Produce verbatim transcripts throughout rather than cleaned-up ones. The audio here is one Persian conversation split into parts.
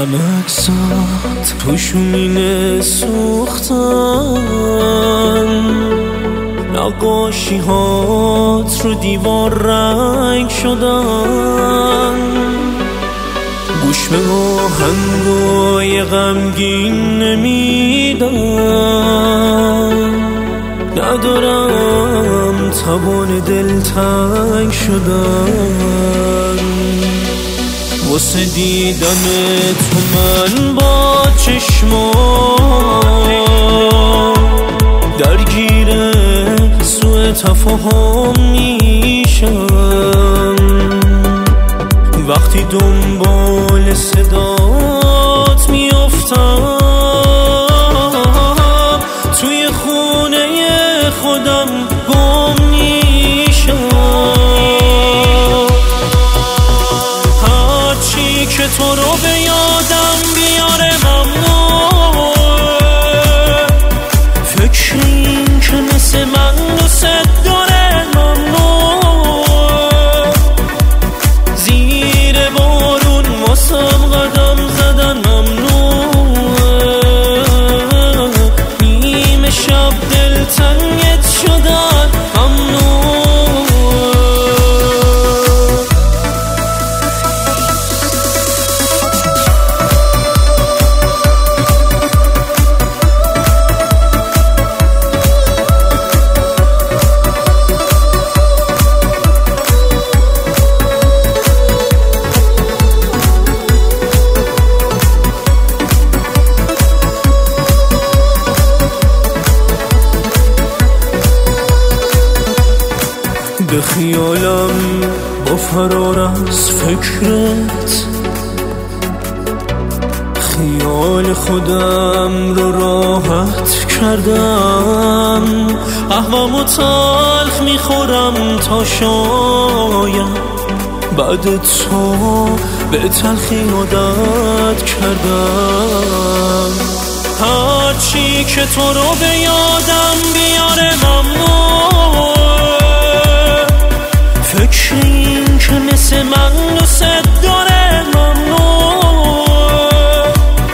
همه عکسات توشون اینه سوختن، نقاشی هات رو دیوار رنگ شدن، گوش به آهنگای غمگین نمیدن، ندارم توان دلتنگ شدن. واسه دیدن تو من با چشمام درگیر سوء تفاهم میشم، وقتی دنبال صدات میافتم توی خونه خودم گم میشم. هرچی که تو رو به یادم بیاره ممنون، فکر این که مثل من دوست داره ممنون، زیر بارون واسم قدم زدن ممنون، نیمه شب دلتنگت شدن ممنون. به خیالم با فرار از فکرت، خیال خودم رو راحت کردم، قهوه‌مو تلخ میخورم تا شاید بعد تو به تلخی عادت کردم. هرچی که تو رو به یادم بیاره ممنون، فکر این که مثل من دوست داره ممنون،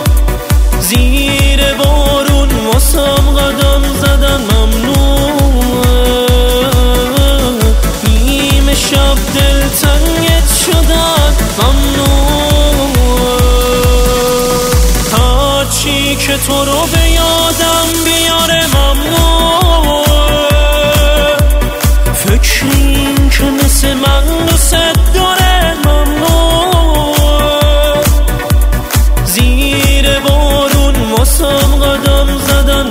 زیر بارون واسم قدم زدن ممنون، نیمه شب دلتنگت شدن ممنون. هرچی که تو رو به یادم بیاره ممنون، فکر این که مثل من دوست داره ممنون، زیر بارون واسم قدم زدن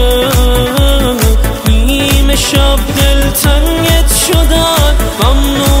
ممنون، نیمه شب دلتنگت شدن ممنون.